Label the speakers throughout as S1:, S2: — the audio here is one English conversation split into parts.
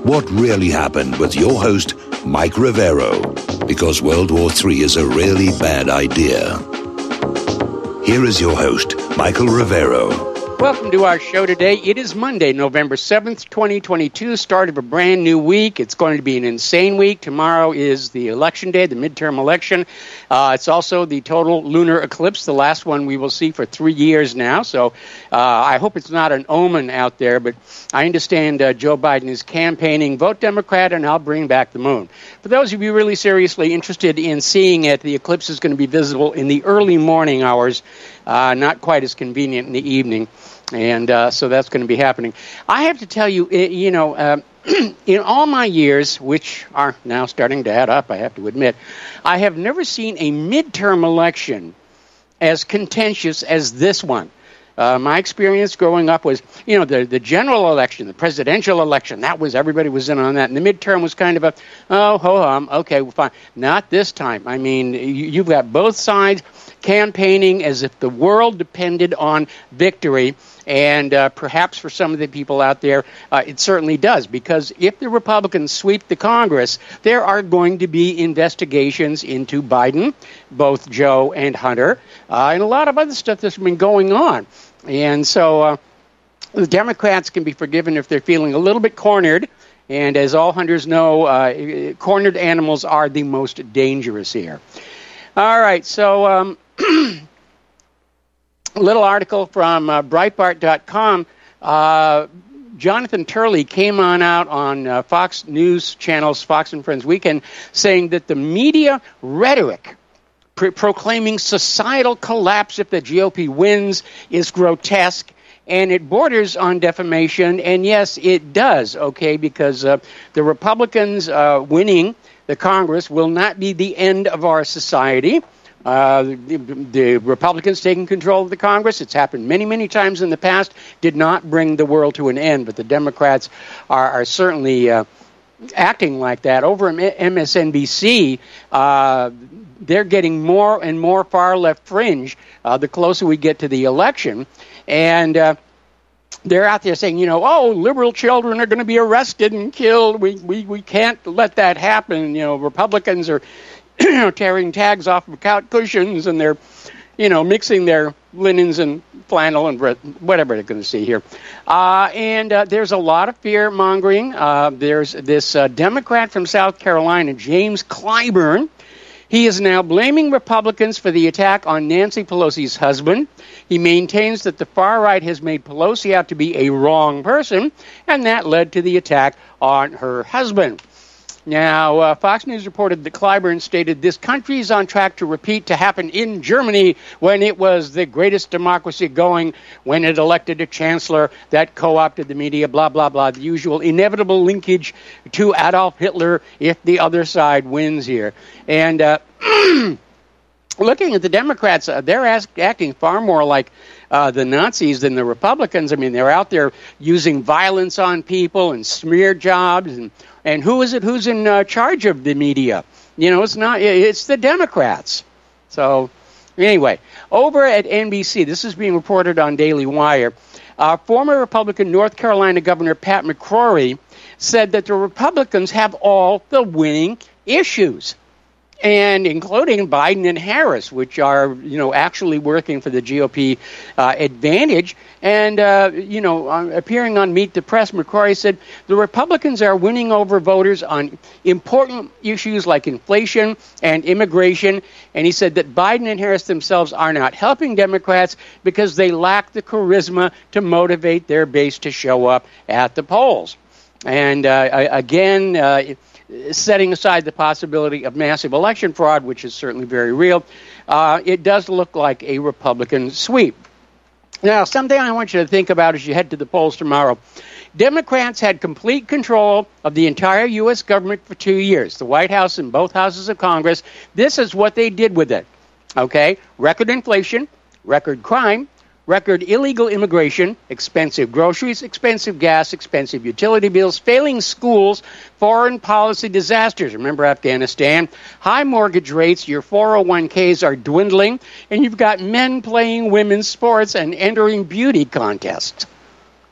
S1: what really happened with your host, Mike Rivero, because World War III is a really bad idea. Here is your host, Michael Rivero.
S2: Welcome to our show today. It is Monday, November 7th, 2022, start of a brand new week. It's going to be an insane week. Tomorrow is the election day, the midterm election. It's also the total lunar eclipse, the last one we will see for 3 years now. So I hope it's not an omen out there, but I understand Joe Biden is campaigning, vote Democrat, and I'll bring back the moon. For those of you really seriously interested in seeing it, the eclipse is going to be visible in the early morning hours, not quite as convenient in the evening. And so that's going to be happening. I have to tell you, in all my years, which are now starting to add up, I have to admit, I have never seen a midterm election as contentious as this one. My experience growing up was, the general election, the presidential election, everybody was in on that. And the midterm was kind of okay, well, fine. Not this time. I mean, you've got both sides campaigning as if the world depended on victory. And perhaps for some of the people out there, it certainly does. Because if the Republicans sweep the Congress, there are going to be investigations into Biden, both Joe and Hunter, and a lot of other stuff that's been going on. And so the Democrats can be forgiven if they're feeling a little bit cornered. And as all hunters know, cornered animals are the most dangerous here. All right, so a little article from Breitbart.com. Jonathan Turley came out on Fox News Channel's Fox and Friends Weekend saying that the media rhetoric proclaiming societal collapse if the GOP wins is grotesque, and it borders on defamation. And yes, it does, okay, because the Republicans winning the Congress will not be the end of our society. The Republicans taking control of the Congress, it's happened many, many times in the past, did not bring the world to an end. But the Democrats are certainly acting like that. Over at MSNBC, they're getting more and more far left fringe the closer we get to the election. And they're out there saying, liberal children are going to be arrested and killed. We can't let that happen. Republicans are tearing tags off of couch cushions, and they're, mixing their linens and flannel and whatever they're going to see here. And there's a lot of fear-mongering. There's this Democrat from South Carolina, James Clyburn. He is now blaming Republicans for the attack on Nancy Pelosi's husband. He maintains that the far right has made Pelosi out to be a wrong person, and that led to the attack on her husband. Now, Fox News reported that Clyburn stated this country is on track to repeat to happen in Germany when it was the greatest democracy going, when it elected a chancellor that co-opted the media, blah, blah, blah, the usual inevitable linkage to Adolf Hitler if the other side wins here. And looking at the Democrats, they're acting far more like the Nazis than the Republicans. I mean, they're out there using violence on people and smear jobs. And who is it who's in charge of the media? It's the Democrats. So anyway, over at NBC, this is being reported on Daily Wire. Former Republican North Carolina Governor Pat McCrory said that the Republicans have all the winning issues, and including Biden and Harris, which are, actually working for the GOP advantage. And, appearing on Meet the Press, McCrory said the Republicans are winning over voters on important issues like inflation and immigration. And he said that Biden and Harris themselves are not helping Democrats because they lack the charisma to motivate their base to show up at the polls. And setting aside the possibility of massive election fraud, which is certainly very real, it does look like a Republican sweep. Now, something I want you to think about as you head to the polls tomorrow. Democrats had complete control of the entire U.S. government for 2 years, the White House and both houses of Congress. This is what they did with it, okay? Record inflation, record crime, record illegal immigration, expensive groceries, expensive gas, expensive utility bills, failing schools, foreign policy disasters. Remember Afghanistan? High mortgage rates, your 401ks are dwindling, and you've got men playing women's sports and entering beauty contests.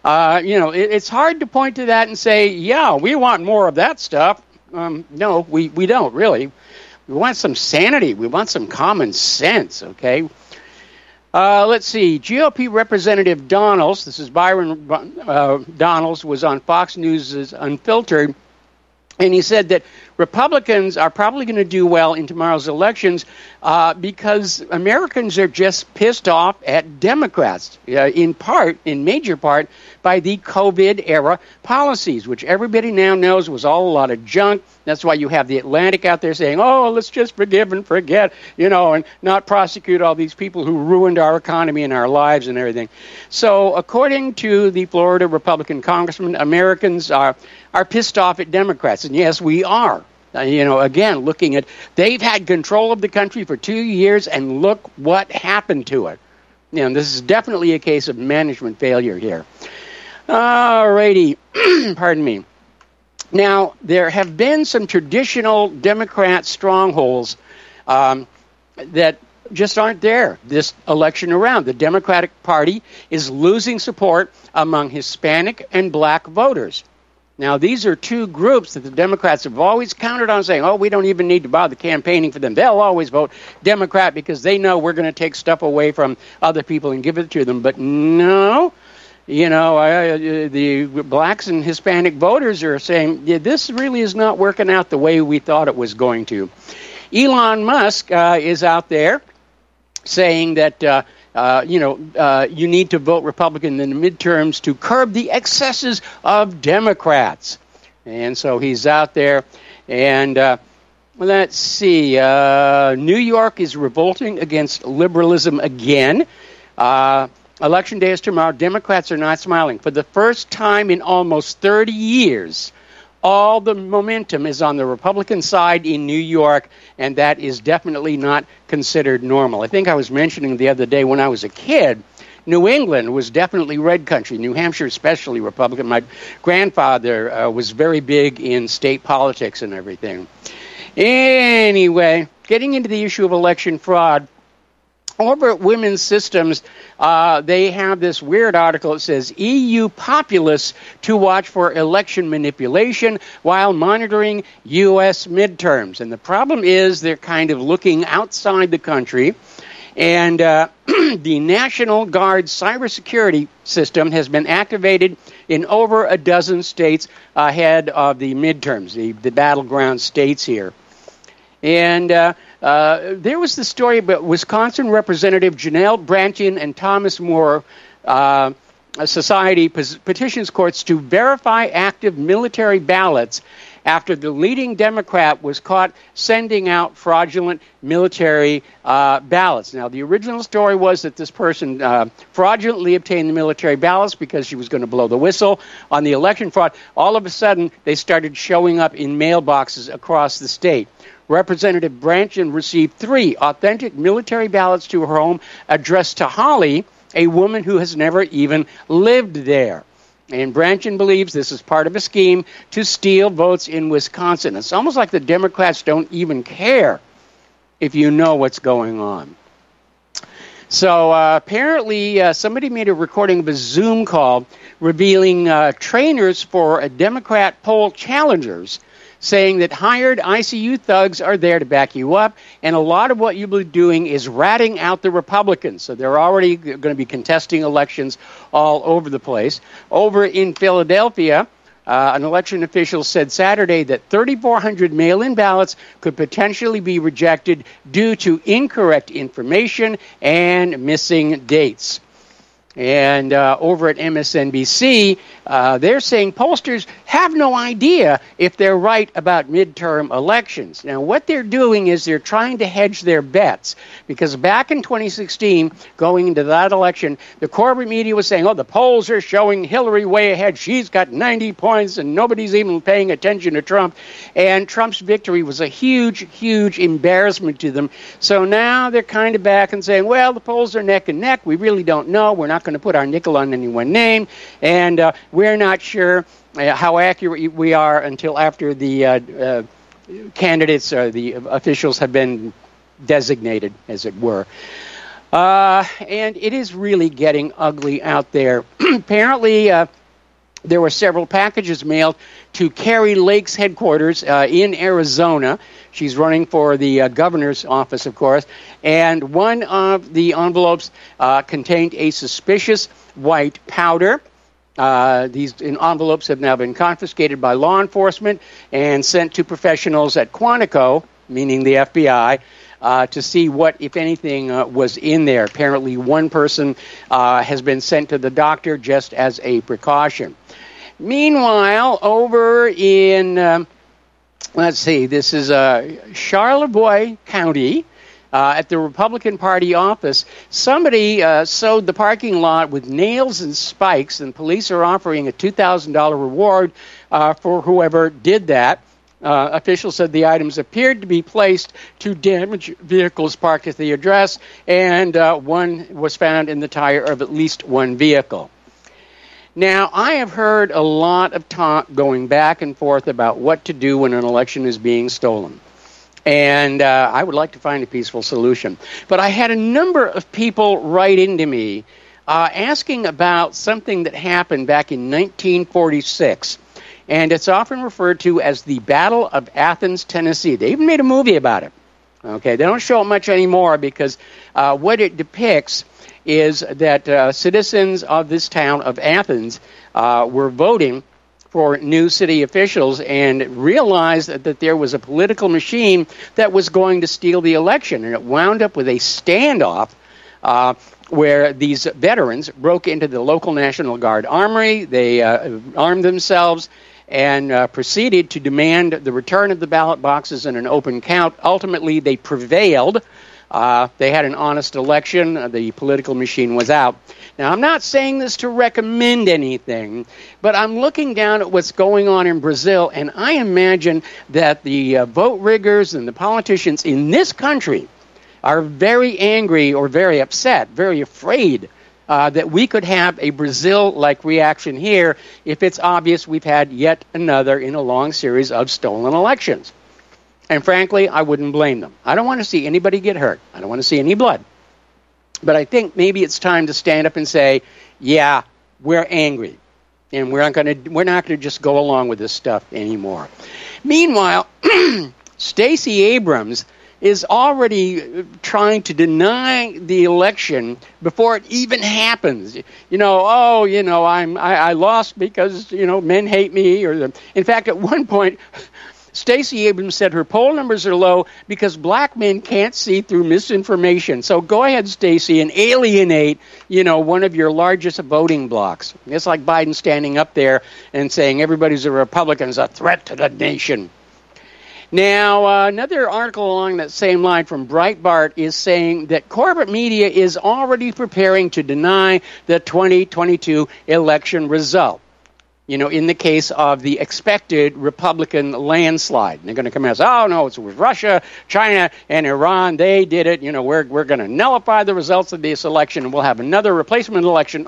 S2: It's hard to point to that and say, yeah, we want more of that stuff. No, we don't really. We want some sanity. We want some common sense, okay? Let's see. GOP Representative Donalds, this is Byron Donalds, was on Fox News' Unfiltered, and he said that Republicans are probably going to do well in tomorrow's elections because Americans are just pissed off at Democrats, in major part, by the COVID-era policies, which everybody now knows was all a lot of junk. That's why you have the Atlantic out there saying, oh, let's just forgive and forget, and not prosecute all these people who ruined our economy and our lives and everything. So according to the Florida Republican congressman, Americans are pissed off at Democrats. And yes, we are. Again, looking at, they've had control of the country for 2 years, and look what happened to it. This is definitely a case of management failure here. All righty. Pardon me. Now, there have been some traditional Democrat strongholds that just aren't there this election around. The Democratic Party is losing support among Hispanic and black voters. Now, these are two groups that the Democrats have always counted on, saying, we don't even need to bother campaigning for them. They'll always vote Democrat because they know we're going to take stuff away from other people and give it to them. But no, the blacks and Hispanic voters are saying, this really is not working out the way we thought it was going to. Elon Musk is out there saying that you need to vote Republican in the midterms to curb the excesses of Democrats. And so he's out there. And let's see. New York is revolting against liberalism again. Election day is tomorrow. Democrats are not smiling. For the first time in almost 30 years, all the momentum is on the Republican side in New York, and that is definitely not considered normal. I think I was mentioning the other day when I was a kid, New England was definitely red country, New Hampshire especially Republican. My grandfather was very big in state politics and everything. Anyway, getting into the issue of election fraud, over at Women's Systems, they have this weird article. It says, EU populists to watch for election manipulation while monitoring U.S. midterms. And the problem is they're kind of looking outside the country. And the National Guard cybersecurity system has been activated in over a dozen states ahead of the midterms, the battleground states here. And there was the story about Wisconsin Representative Janelle Brandtjen and Thomas More Society petitions courts to verify active military ballots after the leading Democrat was caught sending out fraudulent military ballots. Now, the original story was that this person fraudulently obtained the military ballots because she was going to blow the whistle on the election fraud. All of a sudden, they started showing up in mailboxes across the state. Representative Brandtjen received 3 authentic military ballots to her home addressed to Holly, a woman who has never even lived there. And Brandtjen believes this is part of a scheme to steal votes in Wisconsin. It's almost like the Democrats don't even care if you know what's going on. So apparently somebody made a recording of a Zoom call revealing trainers for Democrat poll challengers, saying that hired ICU thugs are there to back you up, and a lot of what you'll be doing is ratting out the Republicans. So they're already going to be contesting elections all over the place. Over in Philadelphia, an election official said Saturday that 3,400 mail-in ballots could potentially be rejected due to incorrect information and missing dates. And over at MSNBC, they're saying pollsters have no idea if they're right about midterm elections. Now, what they're doing is they're trying to hedge their bets, because back in 2016, going into that election, the corporate media was saying, the polls are showing Hillary way ahead. She's got 90 points, and nobody's even paying attention to Trump. And Trump's victory was a huge, huge embarrassment to them. So now they're kind of back and saying, the polls are neck and neck. We really don't know. We're not going to put our nickel on any one name, and we're not sure how accurate we are until after the candidates or the officials have been designated, as it were. And it is really getting ugly out there. Apparently, there were several packages mailed to Kari Lake's headquarters in Arizona. She's running for the governor's office, of course. And one of the envelopes contained a suspicious white powder. These envelopes have now been confiscated by law enforcement and sent to professionals at Quantico, meaning the FBI, to see what, if anything, was in there. Apparently, one person has been sent to the doctor just as a precaution. Meanwhile, over in, let's see, this is Charlevoix County, at the Republican Party office, somebody sewed the parking lot with nails and spikes, and police are offering a $2,000 reward for whoever did that. Officials said the items appeared to be placed to damage vehicles parked at the address, and one was found in the tire of at least one vehicle. Now, I have heard a lot of talk going back and forth about what to do when an election is being stolen. And I would like to find a peaceful solution. But I had a number of people write into me asking about something that happened back in 1946. And it's often referred to as the Battle of Athens, Tennessee. They even made a movie about it. Okay, they don't show it much anymore because what it depicts is that citizens of this town of Athens were voting for new city officials and realized that there was a political machine that was going to steal the election. And it wound up with a standoff where these veterans broke into the local National Guard armory. They armed themselves and proceeded to demand the return of the ballot boxes in an open count. Ultimately, they prevailed. They had an honest election. The political machine was out. Now, I'm not saying this to recommend anything, but I'm looking down at what's going on in Brazil, and I imagine that the vote riggers and the politicians in this country are very angry or very upset, very afraid that we could have a Brazil-like reaction here if it's obvious we've had yet another in a long series of stolen elections. And frankly, I wouldn't blame them. I don't want to see anybody get hurt. I don't want to see any blood. But I think maybe it's time to stand up and say, yeah, we're angry. And we're not going to just go along with this stuff anymore. Meanwhile, Stacey Abrams is already trying to deny the election before it even happens. I lost because, men hate me. In fact, at one point, Stacey Abrams said her poll numbers are low because black men can't see through misinformation. So go ahead, Stacey, and alienate, one of your largest voting blocks. It's like Biden standing up there and saying everybody's a Republican is a threat to the nation. Now, another article along that same line from Breitbart is saying that corporate media is already preparing to deny the 2022 election result. In the case of the expected Republican landslide. And they're going to come out and say, oh, no, it was Russia, China, and Iran. They did it. We're going to nullify the results of this election, and we'll have another replacement election,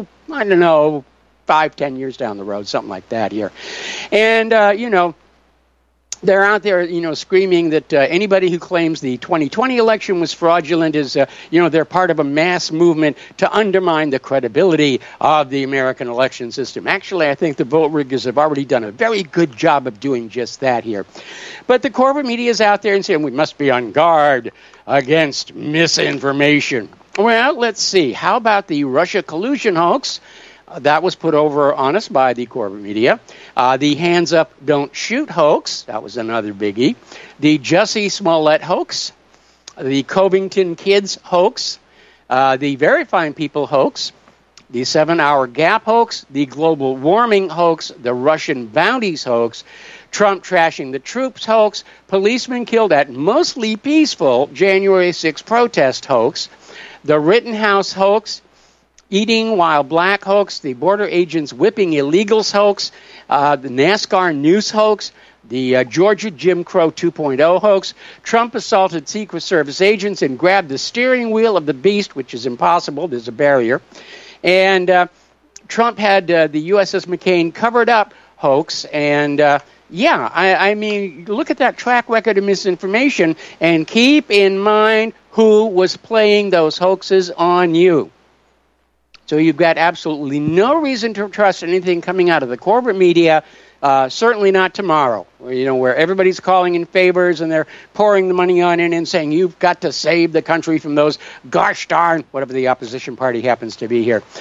S2: 5-10 years down the road, something like that here. And, they're out there, screaming that anybody who claims the 2020 election was fraudulent is, they're part of a mass movement to undermine the credibility of the American election system. Actually, I think the vote riggers have already done a very good job of doing just that here. But the corporate media is out there and saying we must be on guard against misinformation. Well, let's see. How about the Russia collusion hoax? That was put over on us by the corporate media. The hands up, don't shoot hoax. That was another biggie. The Jussie Smollett hoax. The Covington kids hoax. The Very Fine People hoax. The 7-hour gap hoax. The global warming hoax. The Russian bounties hoax. Trump trashing the troops hoax. Policemen killed at mostly peaceful January 6 protest hoax. The Rittenhouse hoax. Eating while black hoax, the border agents whipping illegals hoax, the NASCAR news hoax, the Georgia Jim Crow 2.0 hoax, Trump assaulted Secret Service agents and grabbed the steering wheel of the beast, which is impossible, there's a barrier, and Trump had the USS McCain covered up hoax, and, yeah, I mean, look at that track record of misinformation and keep in mind who was playing those hoaxes on you. So you've got absolutely no reason to trust anything coming out of the corporate media, certainly not tomorrow, where everybody's calling in favors and they're pouring the money on in and saying, you've got to save the country from those gosh darn, whatever the opposition party happens to be here.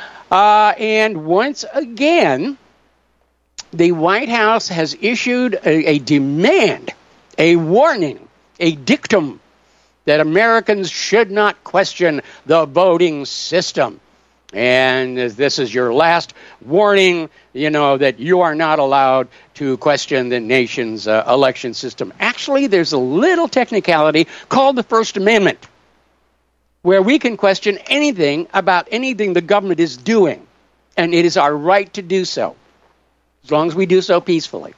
S2: And once again, the White House has issued a demand, a warning, a dictum that Americans should not question the voting system. And this is your last warning, that you are not allowed to question the nation's election system. Actually, there's a little technicality called the First Amendment, where we can question anything about anything the government is doing. And it is our right to do so, as long as we do so peacefully.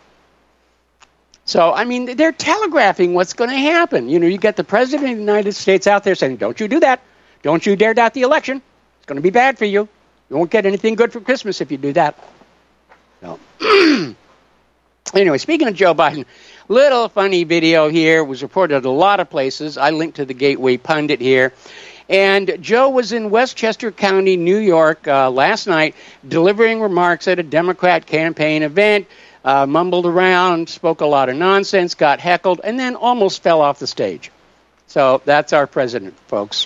S2: So, I mean, they're telegraphing what's going to happen. You get the President of the United States out there saying, don't you do that. Don't you dare doubt the election. It's going to be bad for you. You won't get anything good for Christmas if you do that. So, anyway, speaking of Joe Biden, little funny video here was reported at a lot of places. I linked to the Gateway Pundit here. And Joe was in Westchester County, New York, last night, delivering remarks at a Democrat campaign event, mumbled around, spoke a lot of nonsense, got heckled, and then almost fell off the stage. So that's our president, folks.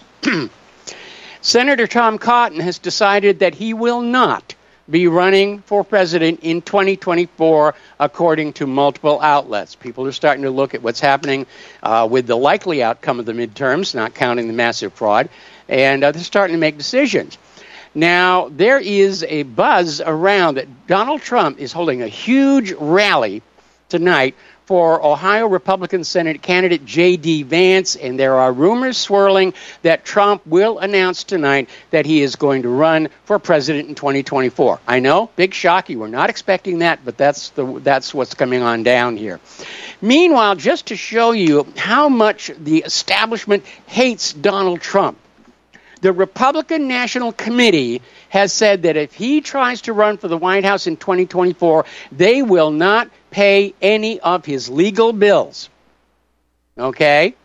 S2: Senator Tom Cotton has decided that he will not be running for president in 2024, according to multiple outlets. People are starting to look at what's happening with the likely outcome of the midterms, not counting the massive fraud, and they're starting to make decisions. Now, there is a buzz around that Donald Trump is holding a huge rally tonight for Ohio Republican Senate candidate J.D. Vance, and there are rumors swirling that Trump will announce tonight that he is going to run for president in 2024. I know, big shock, you were not expecting that, but that's what's coming on down here. Meanwhile, just to show you how much the establishment hates Donald Trump, the Republican National Committee has said that if he tries to run for the White House in 2024, they will not pay any of his legal bills. Okay?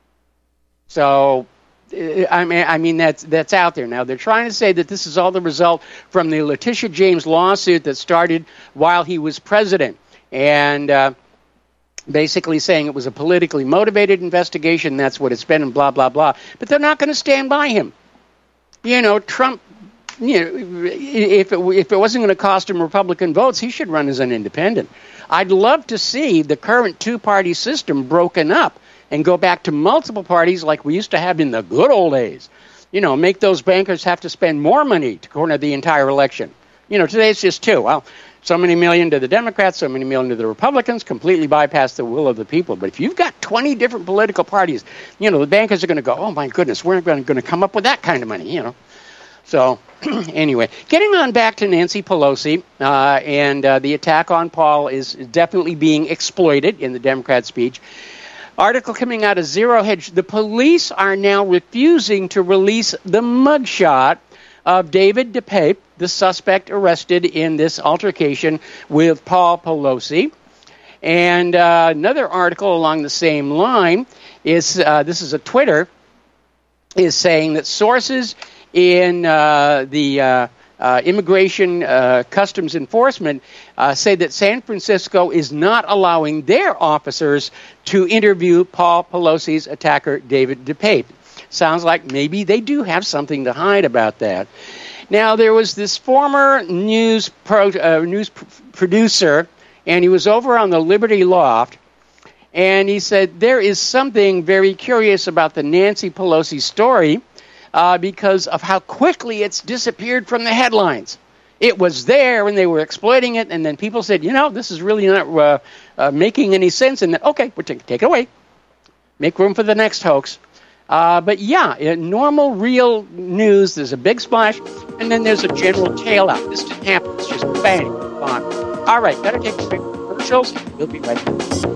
S2: So, I mean that's out there. Now, they're trying to say that this is all the result from the Letitia James lawsuit that started while he was president. And basically saying it was a politically motivated investigation, that's what it's been, and blah, blah, blah. But they're not going to stand by him. Trump, if it wasn't going to cost him Republican votes, he should run as an independent. I'd love to see the current two-party system broken up and go back to multiple parties like we used to have in the good old days. Make those bankers have to spend more money to corner the entire election. Today it's just two. Well, so many million to the Democrats, so many million to the Republicans, completely bypass the will of the people. But if you've got 20 different political parties, the bankers are going to go, oh, my goodness, we're going to come up with that kind of money, So, anyway, getting on back to Nancy Pelosi, and the attack on Paul is definitely being exploited in the Democrat speech. Article coming out of Zero Hedge, the police are now refusing to release the mugshot of David DePape, the suspect arrested in this altercation with Paul Pelosi. And another article along the same line is, this is a Twitter, is saying that sources in the Immigration Customs Enforcement say that San Francisco is not allowing their officers to interview Paul Pelosi's attacker, David DePape. Sounds like maybe they do have something to hide about that. Now, there was this former news producer, and he was over on the Liberty Loft, and he said there is something very curious about the Nancy Pelosi story because of how quickly it's disappeared from the headlines. It was there, and they were exploiting it, and then people said, this is really not making any sense, and then, okay, we'll take it away. Make room for the next hoax. But yeah, in normal, real news, there's a big splash, and then there's a general tail out. This didn't happen. It's just bang, gone. All right, better take a quick commercials. We'll be right back.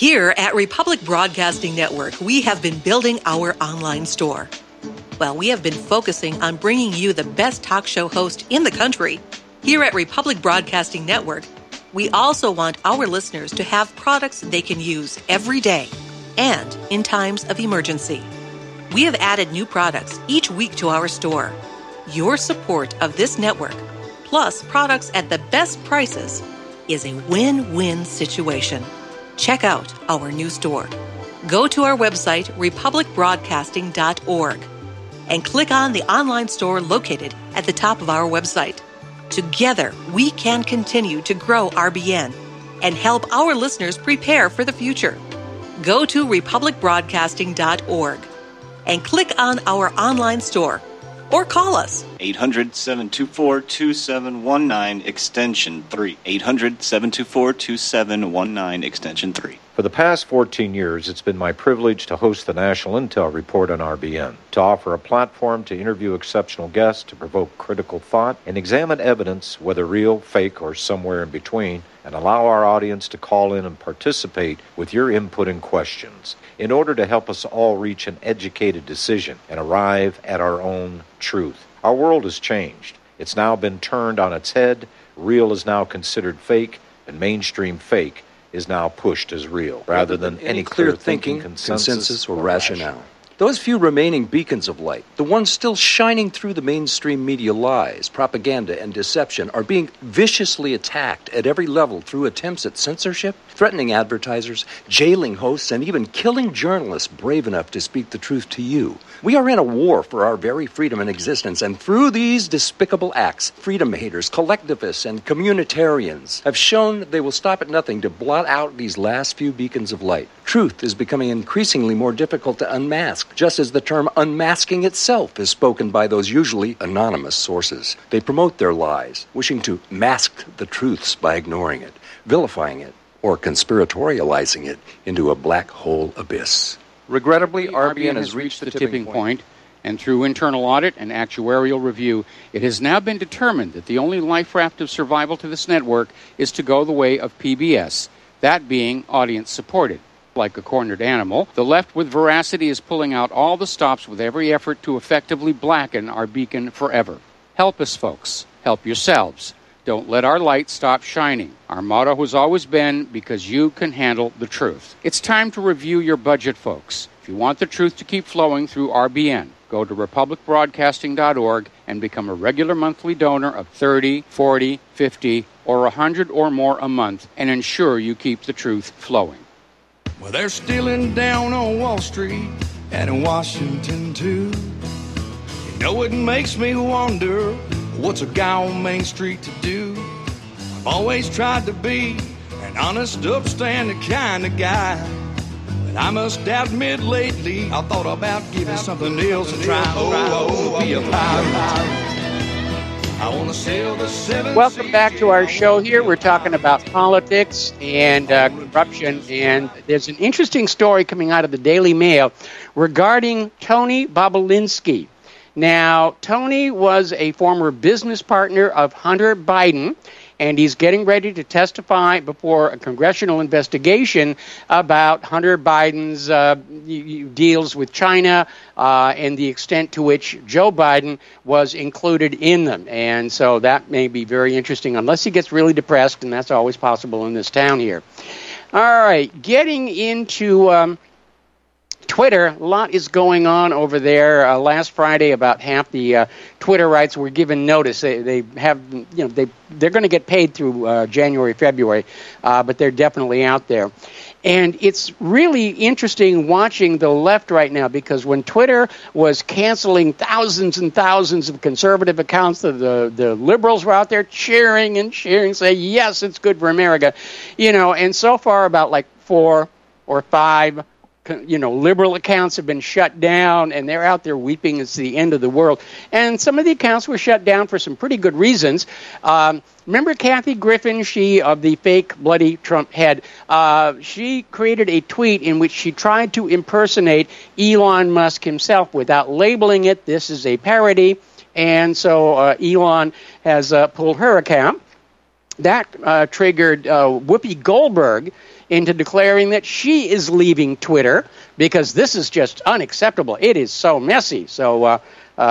S3: Here at Republic Broadcasting Network, we have been building our online store. Well, we have been focusing on bringing you the best talk show host in the country. Here at Republic Broadcasting Network, we also want our listeners to have products they can use every day and in times of emergency. We have added new products each week to our store. Your support of this network, plus products at the best prices, is a win-win situation. Check out our new store. Go to our website, republicbroadcasting.org, and click on the online store located at the top of our website. Together, we can continue to grow RBN and help our listeners prepare for the future. Go to republicbroadcasting.org and click on our online store or call us.
S4: 800-724-2719, extension 3. 800-724-2719, extension 3.
S5: For the past 14 years, it's been my privilege to host the National Intel Report on RBN, to offer a platform to interview exceptional guests, to provoke critical thought, and examine evidence, whether real, fake, or somewhere in between, and allow our audience to call in and participate with your input and questions in order to help us all reach an educated decision and arrive at our own truth. Our world has changed. It's now been turned on its head. Real is now considered fake, and mainstream fake is now pushed as real, rather than any clear thinking, consensus, or rationale.
S6: Those few remaining beacons of light, the ones still shining through the mainstream media lies, propaganda, and deception, are being viciously attacked at every level through attempts at censorship, threatening advertisers, jailing hosts, and even killing journalists brave enough to speak the truth to you. We are in a war for our very freedom and existence, and through these despicable acts, freedom haters, collectivists, and communitarians have shown they will stop at nothing to blot out these last few beacons of light. Truth is becoming increasingly more difficult to unmask, just as the term unmasking itself is spoken by those usually anonymous sources. They promote their lies, wishing to mask the truths by ignoring it, vilifying it, or conspiratorializing it into a black hole abyss.
S2: Regrettably, RBN has reached the tipping point, and through internal audit and actuarial review, it has now been determined that the only life raft of survival to this network is to go the way of PBS, that being audience-supported. Like a cornered animal, the left with veracity is pulling out all the stops with every effort to effectively blacken our beacon forever. Help us, folks. Help yourselves. Don't let our light stop shining. Our motto has always been, because you can handle the truth. It's time to review your budget, folks. If you want the truth to keep flowing through RBN, go to republicbroadcasting.org and become a regular monthly donor of $30, $40, $50, or $100 or more a month, and ensure you keep the truth flowing.
S7: Well, they're stealing down on Wall Street and in Washington, too. You know, it makes me wonder, what's a guy on Main Street to do? I've always tried to be an honest, upstanding kind of guy. But I must admit lately, I thought about giving something else a try. Oh, be a pirate. I want to sail the seven.
S2: Welcome back to our show here. We're talking about politics and corruption, and there's an interesting story coming out of the Daily Mail regarding Tony Bobulinski. Now, Tony was a former business partner of Hunter Biden, and he's getting ready to testify before a congressional investigation about Hunter Biden's deals with China and the extent to which Joe Biden was included in them. And so that may be very interesting, unless he gets really depressed, and that's always possible in this town here. All right, getting into Twitter, a lot is going on over there. Last Friday, about half the Twitterites were given notice. They have, they're going to get paid through January, February, but they're definitely out there. And it's really interesting watching the left right now, because when Twitter was canceling thousands and thousands of conservative accounts, the liberals were out there cheering and cheering, saying, yes, it's good for America. And so far about like 4 or 5 liberal accounts have been shut down, and they're out there weeping it's the end of the world. And some of the accounts were shut down for some pretty good reasons. Remember Kathy Griffin, she of the fake bloody Trump head? She created a tweet in which she tried to impersonate Elon Musk himself without labeling it. This is a parody. And so Elon has pulled her account. That triggered Whoopi Goldberg into declaring that she is leaving Twitter because this is just unacceptable. It is so messy. So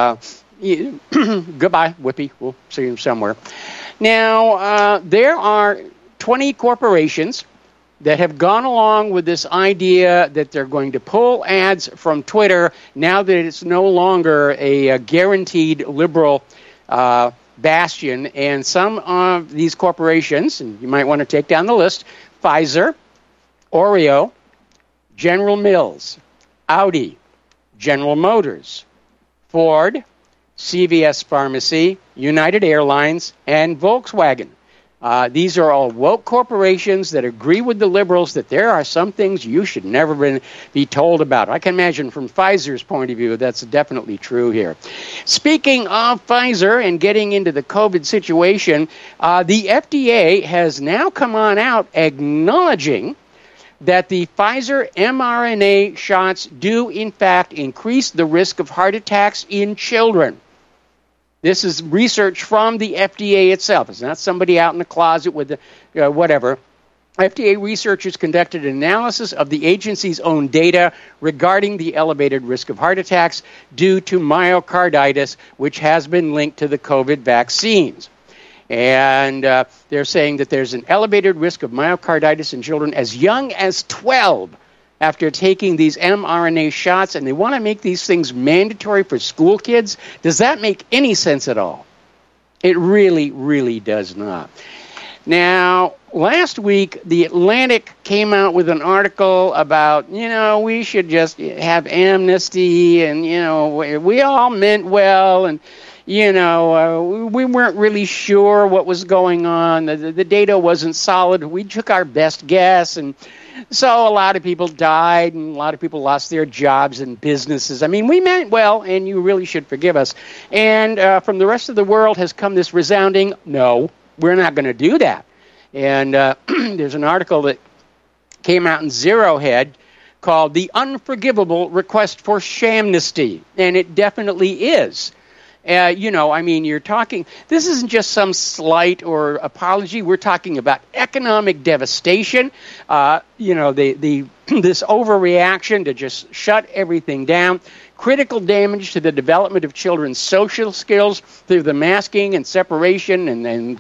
S2: goodbye, Whoopi. We'll see you somewhere. Now, there are 20 corporations that have gone along with this idea that they're going to pull ads from Twitter now that it's no longer a guaranteed liberal bastion. And some of these corporations, and you might want to take down the list, Pfizer, Oreo, General Mills, Audi, General Motors, Ford, CVS Pharmacy, United Airlines, and Volkswagen. These are all woke corporations that agree with the liberals that there are some things you should never be told about. I can imagine from Pfizer's point of view, that's definitely true here. Speaking of Pfizer and getting into the COVID situation, the FDA has now come on out acknowledging that the Pfizer mRNA shots do, in fact, increase the risk of heart attacks in children. This is research from the FDA itself. It's not somebody out in the closet with the whatever. FDA researchers conducted an analysis of the agency's own data regarding the elevated risk of heart attacks due to myocarditis, which has been linked to the COVID vaccines. And they're saying that there's an elevated risk of myocarditis in children as young as 12 after taking these mRNA shots, and they want to make these things mandatory for school kids. Does that make any sense at all? It really, really does not. Now, last week, The Atlantic came out with an article about, we should just have amnesty, and, we all meant well, and, we weren't really sure what was going on. The data wasn't solid. We took our best guess, and so a lot of people died, and a lot of people lost their jobs and businesses. I mean, we meant well, and you really should forgive us. And from the rest of the world has come this resounding, no, we're not going to do that. And there's an article that came out in Zero Head called The Unforgivable Request for Shamnesty, and it definitely is. You're talking, this isn't just some slight or apology. We're talking about economic devastation, this overreaction to just shut everything down, critical damage to the development of children's social skills through the masking and separation and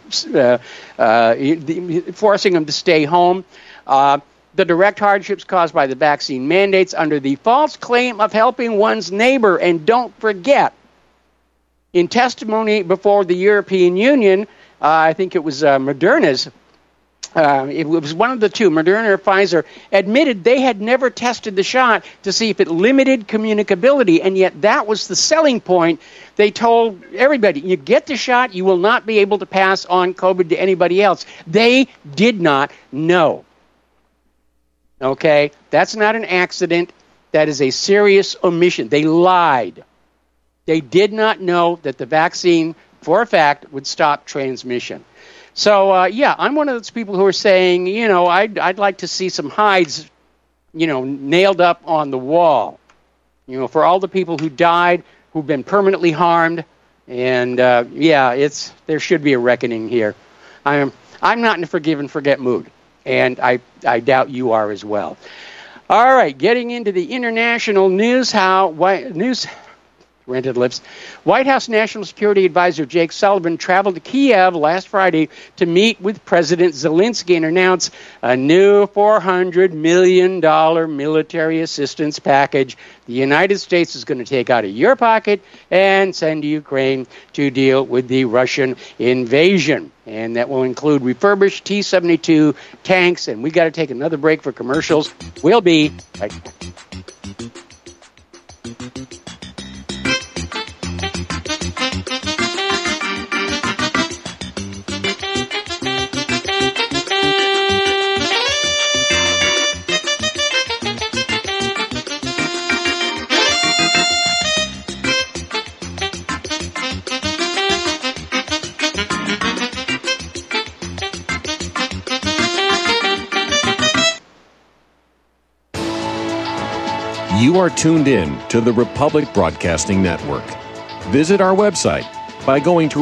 S2: forcing them to stay home, the direct hardships caused by the vaccine mandates under the false claim of helping one's neighbor. And don't forget, in testimony before the European Union, I think it was Moderna's, it was one of the two, Moderna or Pfizer, admitted they had never tested the shot to see if it limited communicability, and yet that was the selling point. They told everybody, you get the shot, you will not be able to pass on COVID to anybody else. They did not know. Okay? That's not an accident. That is a serious omission. They lied. They did not know that the vaccine, for a fact, would stop transmission. So, I'm one of those people who are saying, I'd like to see some hides, nailed up on the wall, for all the people who died, who've been permanently harmed. And, there should be a reckoning here. I'm not in a forgive and forget mood, and I doubt you are as well. All right, getting into the international news, rented lips. White House National Security Advisor Jake Sullivan traveled to Kiev last Friday to meet with President Zelensky and announce a new $400 million military assistance package the United States is going to take out of your pocket and send to Ukraine to deal with the Russian invasion. And that will include refurbished T-72 tanks. And we got to take another break for commercials. We'll be right back.
S8: You are tuned in to the Republic Broadcasting Network. Visit our website by going to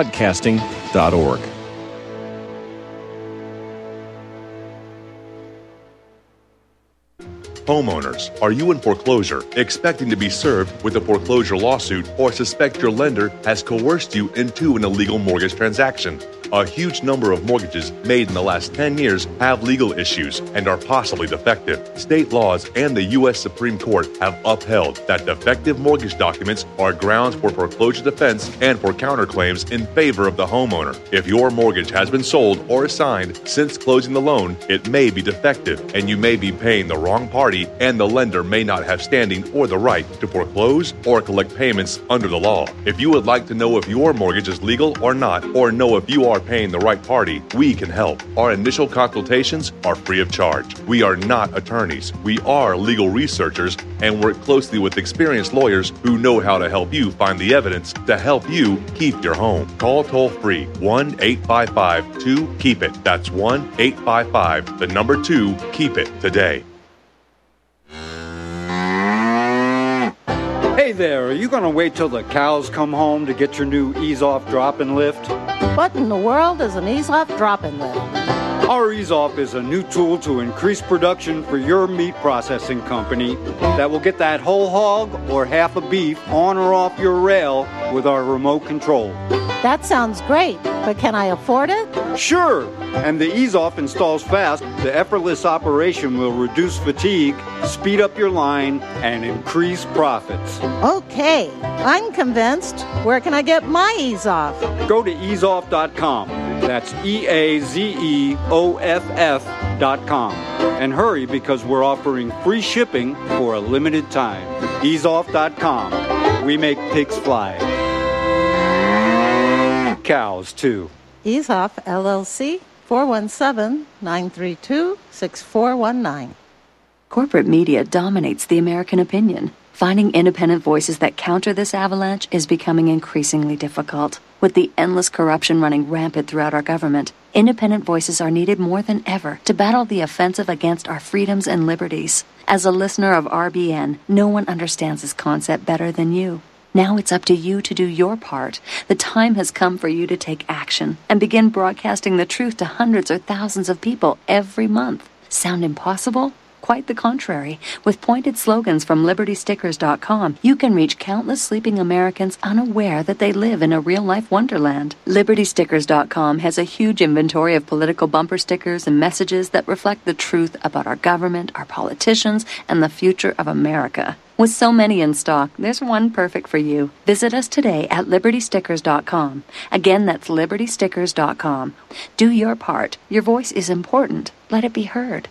S8: republicbroadcasting.org.
S9: Homeowners, are you in foreclosure, expecting to be served with a foreclosure lawsuit, or suspect your lender has coerced you into an illegal mortgage transaction? A huge number of mortgages made in the last 10 years have legal issues and are possibly defective. State laws and the U.S. Supreme Court have upheld that defective mortgage documents are grounds for foreclosure defense and for counterclaims in favor of the homeowner. If your mortgage has been sold or assigned since closing the loan, it may be defective and you may be paying the wrong party, and the lender may not have standing or the right to foreclose or collect payments under the law. If you would like to know if your mortgage is legal or not, or know if you are paying the right party, we can help. Our initial consultations are free of charge. We are not attorneys. We are legal researchers and work closely with experienced lawyers who know how to help you find the evidence to help you keep your home. Call toll-free 1-855-2-KEEP-IT. That's 1-855-2-KEEP-IT today.
S10: Hey there, are you going to wait till the cows come home to get your new Ease-Off drop-and lift?
S11: What in the world is an Ease-Off drop-and lift?
S10: Our Ease-Off is a new tool to increase production for your meat processing company that will get that whole hog or half a beef on or off your rail with our remote control.
S11: That sounds great, but can I afford it?
S10: Sure! And the Ease-Off installs fast. The effortless operation will reduce fatigue, speed up your line, and increase profits.
S11: Okay, I'm convinced. Where can I get my Ease-Off?
S10: Go to easeoff.com. That's EAZEOFF.com. And hurry, because we're offering free shipping for a limited time. Easeoff.com. We make pigs fly. Cows, too.
S11: Ease-Off, LLC, 417-932-6419.
S12: Corporate media dominates the American opinion. Finding independent voices that counter this avalanche is becoming increasingly difficult. With the endless corruption running rampant throughout our government, independent voices are needed more than ever to battle the offensive against our freedoms and liberties. As a listener of RBN, no one understands this concept better than you. Now it's up to you to do your part. The time has come for you to take action and begin broadcasting the truth to hundreds or thousands of people every month. Sound impossible? Quite the contrary. With pointed slogans from LibertyStickers.com, you can reach countless sleeping Americans unaware that they live in a real-life wonderland. LibertyStickers.com has a huge inventory of political bumper stickers and messages that reflect the truth about our government, our politicians, and the future of America. With so many in stock, there's one perfect for you. Visit us today at LibertyStickers.com. Again, that's LibertyStickers.com. Do your part. Your voice is important. Let it be heard.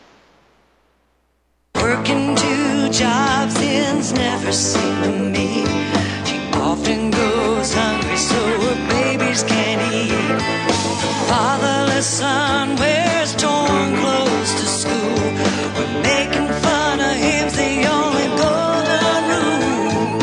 S13: Working 2 jobs ends never seem to meet. She often goes hungry so her babies can't eat. Fatherless son wears torn clothes to school. We're making fun of him's the only golden rule.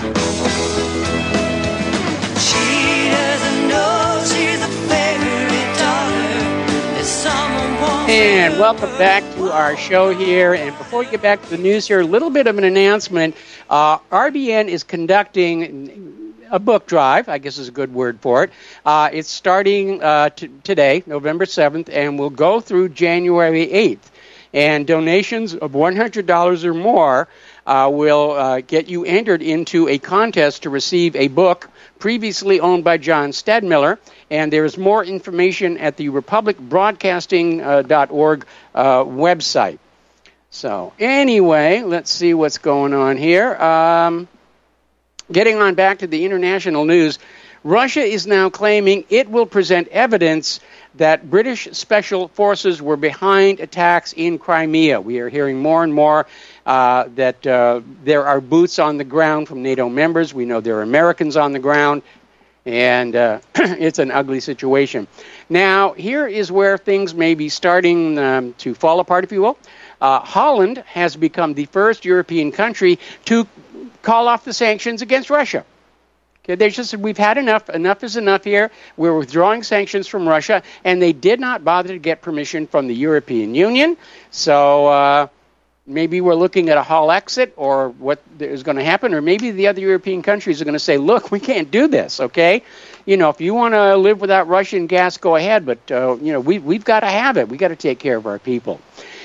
S13: She doesn't know she's the favorite daughter that someone wants.
S2: And welcome back to our show here. And before we get back to the news here, a little bit of an announcement. RBN is conducting a book drive, I guess is a good word for it. It's starting today, November 7th, and will go through January 8th. And donations of $100 or more will get you entered into a contest to receive a book previously owned by John Stedmiller. And there's more information at the republicbroadcasting.org website. So anyway, let's see what's going on here. Getting on back to the international news, Russia is now claiming it will present evidence that British special forces were behind attacks in Crimea. We are hearing more and more that there are boots on the ground from NATO members. We know there are Americans on the ground, and it's an ugly situation. Now, here is where things may be starting to fall apart, if you will. Holland has become the first European country to call off the sanctions against Russia. Okay, they just said, we've had enough. Enough is enough here. We're withdrawing sanctions from Russia, and they did not bother to get permission from the European Union. So maybe we're looking at a Hall exit, or what is going to happen, or maybe the other European countries are going to say, look, we can't do this, okay? You know, if you want to live without Russian gas, go ahead, but, you know, we've got to have it. We've got to take care of our people.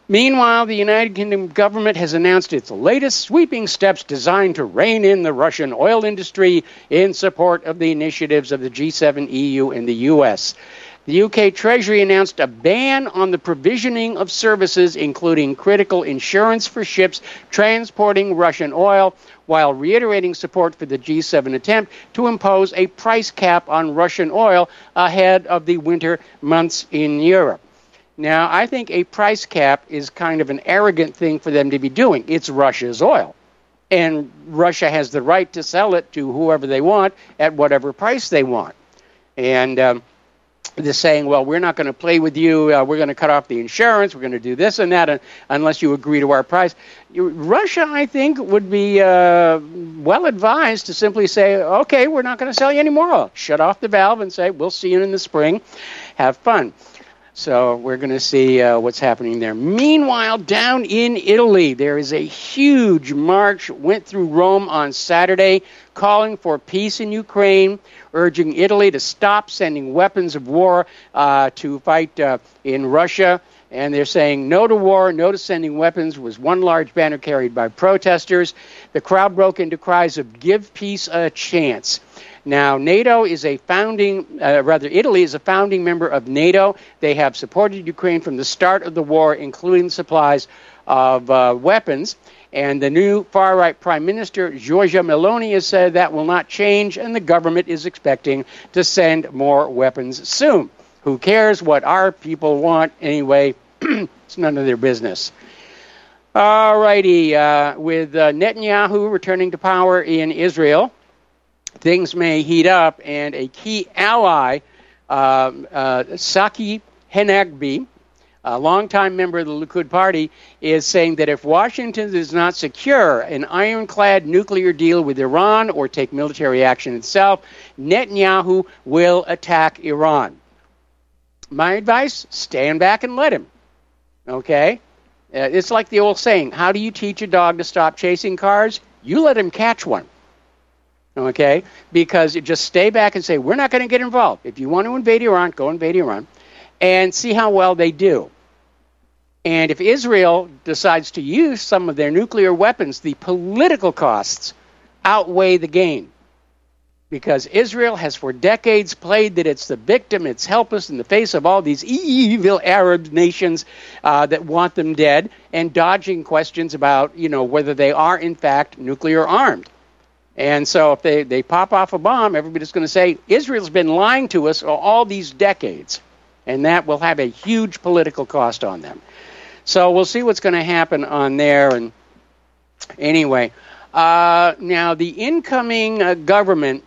S2: Meanwhile, the United Kingdom government has announced its latest sweeping steps designed to rein in the Russian oil industry in support of the initiatives of the G7, EU, and the U.S. The UK Treasury announced a ban on the provisioning of services, including critical insurance for ships transporting Russian oil, while reiterating support for the G7 attempt to impose a price cap on Russian oil ahead of the winter months in Europe. Now, I think a price cap is kind of an arrogant thing for them to be doing. It's Russia's oil, and Russia has the right to sell it to whoever they want at whatever price they want. And they're saying, well, we're not going to play with you. We're going to cut off the insurance. We're going to do this and that unless you agree to our price. Russia, I think, would be well advised to simply say, okay, we're not going to sell you any more oil. Shut off the valve and say, we'll see you in the spring. Have fun. So we're going to see what's happening there. Meanwhile, down in Italy, there is a huge march went through Rome on Saturday, calling for peace in Ukraine, urging Italy to stop sending weapons of war to fight in Russia. And they're saying no to war, no to sending weapons was one large banner carried by protesters. The crowd broke into cries of give peace a chance. Now, Italy is a founding member of NATO. They have supported Ukraine from the start of the war, including supplies of weapons. And the new far-right Prime Minister, Giorgia Meloni, has said that will not change, and the government is expecting to send more weapons soon. Who cares what our people want anyway? It's none of their business. All righty, with Netanyahu returning to power in Israel, things may heat up, and a key ally, Saki Henagbi, a longtime member of the Likud party, is saying that if Washington does not secure an ironclad nuclear deal with Iran or take military action itself, Netanyahu will attack Iran. My advice, stand back and let him. Okay? It's like the old saying, how do you teach a dog to stop chasing cars? You let him catch one. Okay? Because you just stay back and say, we're not going to get involved. If you want to invade Iran, go invade Iran. And see how well they do. And if Israel decides to use some of their nuclear weapons, the political costs outweigh the gain. Because Israel has for decades played that it's the victim, it's helpless in the face of all these evil Arab nations that want them dead, and dodging questions about, whether they are in fact nuclear armed. And so if they pop off a bomb, everybody's going to say, Israel's been lying to us all these decades. And that will have a huge political cost on them. So we'll see what's going to happen on there. And anyway, now the incoming government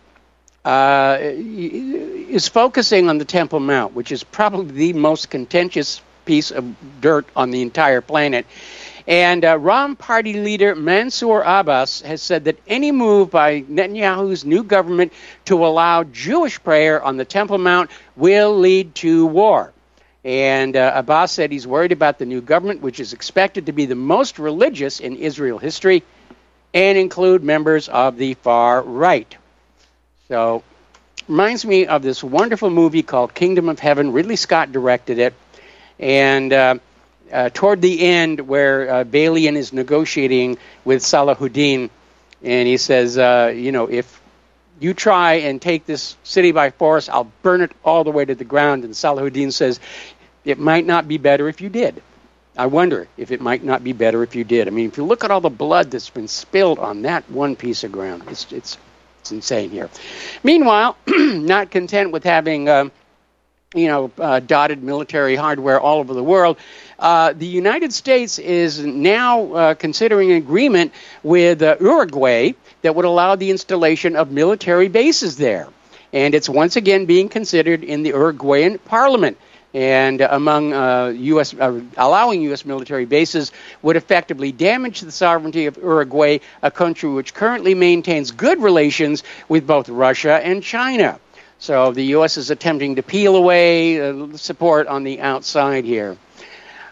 S2: is focusing on the Temple Mount, which is probably the most contentious piece of dirt on the entire planet. And Ram Party leader Mansour Abbas has said that any move by Netanyahu's new government to allow Jewish prayer on the Temple Mount will lead to war. And Abbas said he's worried about the new government, which is expected to be the most religious in Israel history and include members of the far right. So, reminds me of this wonderful movie called Kingdom of Heaven. Ridley Scott directed it. And toward the end, where Balian is negotiating with Salahuddin, and he says, if you try and take this city by force, I'll burn it all the way to the ground. And Salahuddin says, it might not be better if you did. I wonder if it might not be better if you did. I mean, if you look at all the blood that's been spilled on that one piece of ground, it's insane here. Meanwhile, not content with having dotted military hardware all over the world, the United States is now considering an agreement with Uruguay that would allow the installation of military bases there. And it's once again being considered in the Uruguayan parliament. And among allowing U.S. military bases would effectively damage the sovereignty of Uruguay, a country which currently maintains good relations with both Russia and China. So the U.S. is attempting to peel away support on the outside here.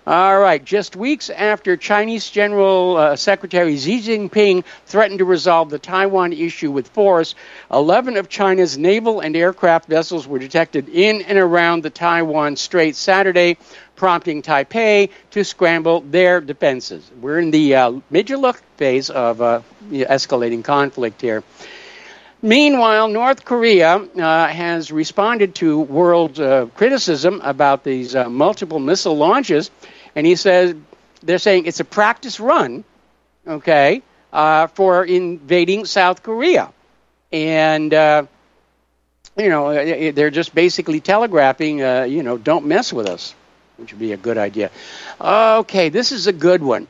S2: All right, just weeks after Chinese General Secretary Xi Jinping threatened to resolve the Taiwan issue with force, 11 of China's naval and aircraft vessels were detected in and around the Taiwan Strait Saturday, prompting Taipei to scramble their defenses. We're in the major look phase of escalating conflict here. Meanwhile, North Korea has responded to world criticism about these multiple missile launches, and he says they're saying it's a practice run, okay, for invading South Korea, and they're just basically telegraphing, don't mess with us, which would be a good idea. Okay, this is a good one.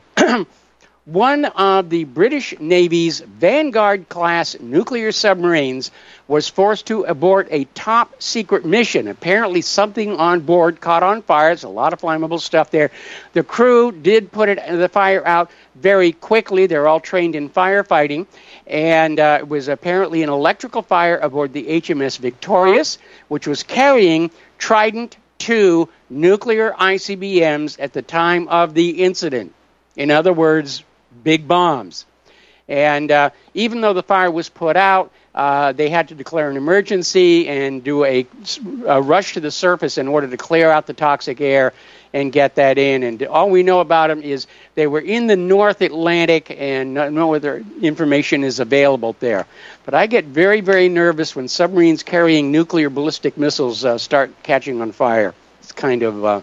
S2: One of the British Navy's Vanguard-class nuclear submarines was forced to abort a top-secret mission. Apparently something on board caught on fire. There's a lot of flammable stuff there. The crew did put the fire out very quickly. They're all trained in firefighting. And it was apparently an electrical fire aboard the HMS Victorious, which was carrying Trident II nuclear ICBMs at the time of the incident. In other words, big bombs. And even though the fire was put out, they had to declare an emergency and do a rush to the surface in order to clear out the toxic air and get that in. And all we know about them is they were in the North Atlantic, and no other information is available there. But I get very, very nervous when submarines carrying nuclear ballistic missiles start catching on fire. It's kind of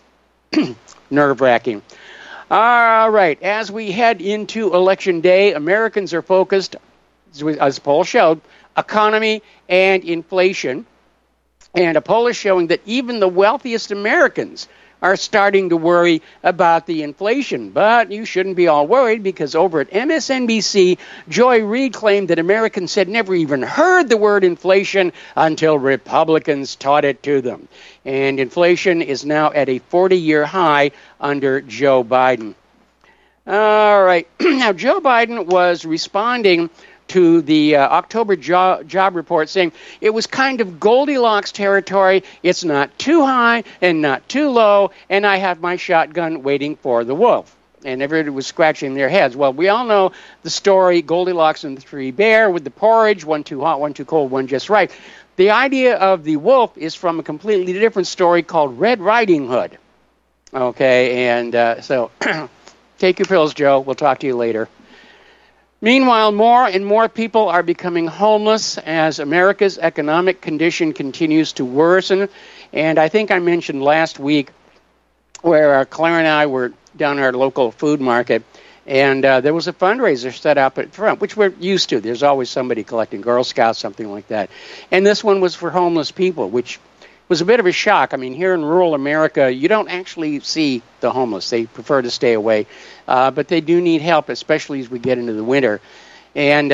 S2: nerve-wracking. All right, as we head into Election Day, Americans are focused, as the poll showed, economy and inflation. And a poll is showing that even the wealthiest Americans are starting to worry about the inflation. But you shouldn't be all worried, because over at MSNBC, Joy Reid claimed that Americans had never even heard the word inflation until Republicans taught it to them. And inflation is now at a 40-year high under Joe Biden. All right. Now, Joe Biden was responding to the October job report, saying it was kind of Goldilocks territory. It's not too high and not too low, and I have my shotgun waiting for the wolf. And everybody was scratching their heads. Well, we all know the story, Goldilocks and the Three Bears, with the porridge, one too hot, one too cold, one just right. The idea of the wolf is from a completely different story called Red Riding Hood. Okay, and so take your pills, Joe. We'll talk to you later. Meanwhile, more and more people are becoming homeless as America's economic condition continues to worsen. And I think I mentioned last week where Claire and I were down at our local food market, and there was a fundraiser set up at front, which we're used to. There's always somebody collecting, Girl Scouts, something like that. And this one was for homeless people, which was a bit of a shock. I mean, here in rural America, you don't actually see the homeless. They prefer to stay away. But they do need help, especially as we get into the winter. And,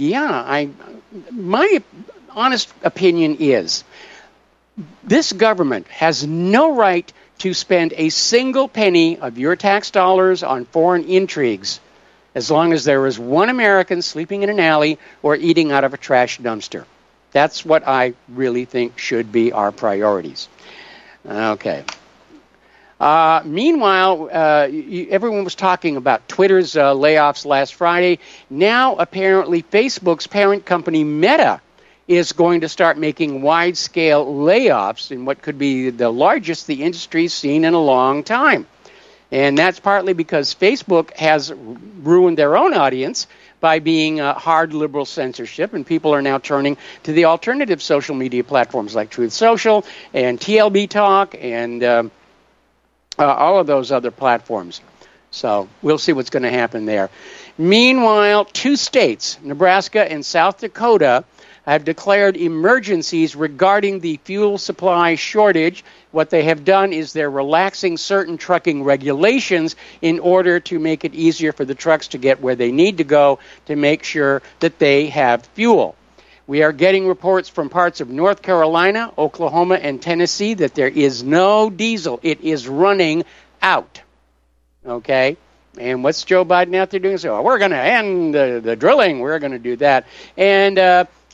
S2: my honest opinion is this government has no right to spend a single penny of your tax dollars on foreign intrigues as long as there is one American sleeping in an alley or eating out of a trash dumpster. That's what I really think should be our priorities. Okay. Meanwhile, everyone was talking about Twitter's layoffs last Friday. Now, apparently, Facebook's parent company, Meta, is going to start making wide-scale layoffs in what could be the largest the industry's seen in a long time. And that's partly because Facebook has ruined their own audience by being hard liberal censorship, and people are now turning to the alternative social media platforms like Truth Social and TLB Talk and all of those other platforms. So we'll see what's going to happen there. Meanwhile, 2 states, Nebraska and South Dakota, have declared emergencies regarding the fuel supply shortage. What they have done is they're relaxing certain trucking regulations in order to make it easier for the trucks to get where they need to go to make sure that they have fuel. We are getting reports from parts of North Carolina, Oklahoma, and Tennessee that there is no diesel. It is running out. Okay? And what's Joe Biden out there doing? So we're going to end the drilling. We're going to do that. And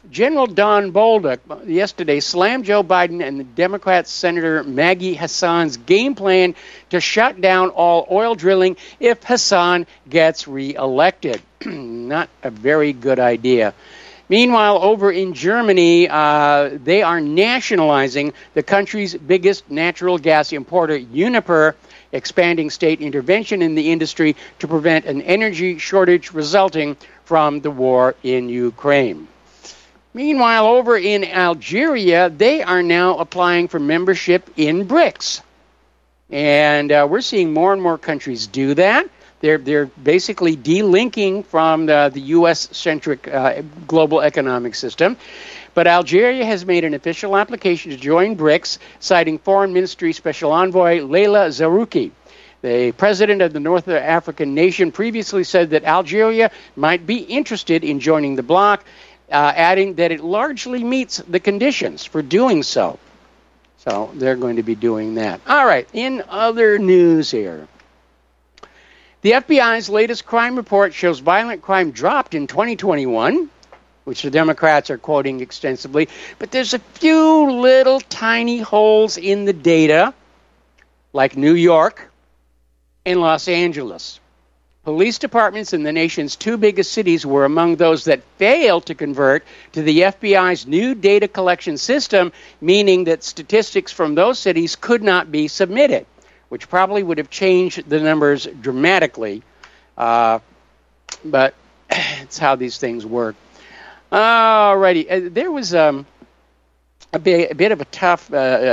S2: General Don Bolduc yesterday slammed Joe Biden and the Democrat Senator Maggie Hassan's game plan to shut down all oil drilling if Hassan gets reelected. Not a very good idea. Meanwhile, over in Germany, they are nationalizing the country's biggest natural gas importer, Uniper, expanding state intervention in the industry to prevent an energy shortage resulting from the war in Ukraine. Meanwhile, over in Algeria, they are now applying for membership in BRICS. And we're seeing more and more countries do that. They're basically delinking from the U.S.-centric global economic system. But Algeria has made an official application to join BRICS, citing Foreign Ministry Special Envoy Leila Zerouki. The president of the North African nation previously said that Algeria might be interested in joining the bloc, adding that it largely meets the conditions for doing so. So they're going to be doing that. All right, in other news here. The FBI's latest crime report shows violent crime dropped in 2021, which the Democrats are quoting extensively, but there's a few little tiny holes in the data, like New York and Los Angeles. Police departments in the nation's two biggest cities were among those that failed to convert to the FBI's new data collection system, meaning that statistics from those cities could not be submitted, which probably would have changed the numbers dramatically. But it's how these things work. Alrighty, there was a bit of a tough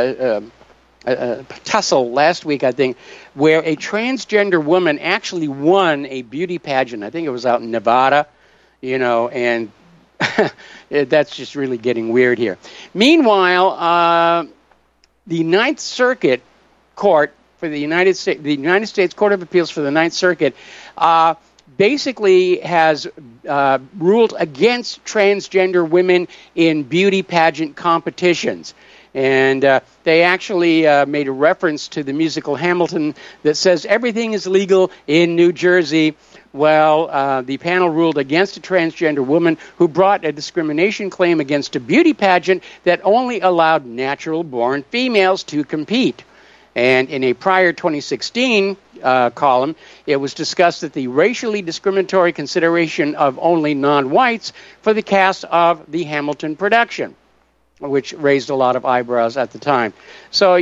S2: tussle last week, I think, where a transgender woman actually won a beauty pageant. I think it was out in Nevada, and that's just really getting weird here. Meanwhile, the Ninth Circuit Court for the United States Court of Appeals for the Ninth Circuit, basically has ruled against transgender women in beauty pageant competitions. And they actually made a reference to the musical Hamilton that says everything is legal in New Jersey. Well, the panel ruled against a transgender woman who brought a discrimination claim against a beauty pageant that only allowed natural-born females to compete. And in a prior 2016 column, it was discussed that the racially discriminatory consideration of only non-whites for the cast of the Hamilton production, which raised a lot of eyebrows at the time. So,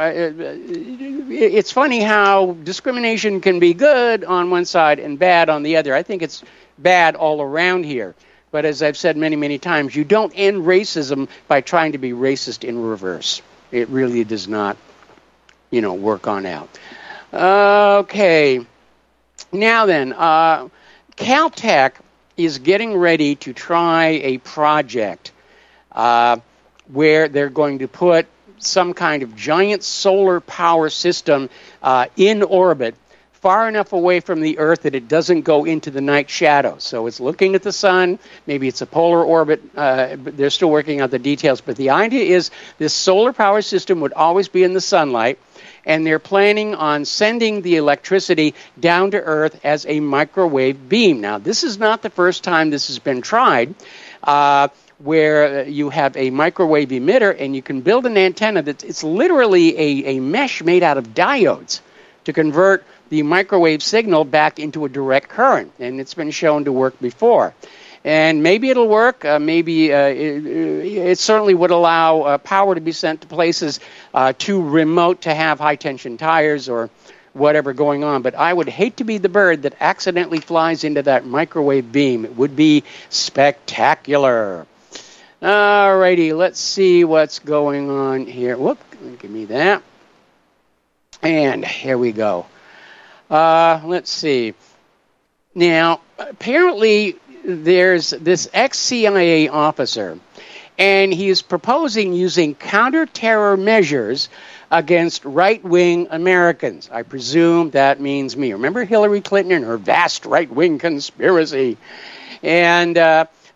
S2: it's funny how discrimination can be good on one side and bad on the other. I think it's bad all around here. But as I've said many, many times, you don't end racism by trying to be racist in reverse. It really does not, work on out. Okay. Now then, Caltech is getting ready to try a project where they're going to put some kind of giant solar power system in orbit far enough away from the Earth that it doesn't go into the night shadow. So it's looking at the sun. Maybe it's a polar orbit. But they're still working out the details. But the idea is this solar power system would always be in the sunlight, and they're planning on sending the electricity down to Earth as a microwave beam. Now, this is not the first time this has been tried, where you have a microwave emitter and you can build an antenna it's literally a mesh made out of diodes to convert the microwave signal back into a direct current. And it's been shown to work before. And maybe it'll work. Maybe it certainly would allow power to be sent to places too remote to have high-tension tires or whatever going on. But I would hate to be the bird that accidentally flies into that microwave beam. It would be spectacular. All righty, let's see what's going on here. Whoop, give me that. And here we go. Let's see. Now, apparently there's this ex-CIA officer, and he's proposing using counter-terror measures against right-wing Americans. I presume that means me. Remember Hillary Clinton and her vast right-wing conspiracy? And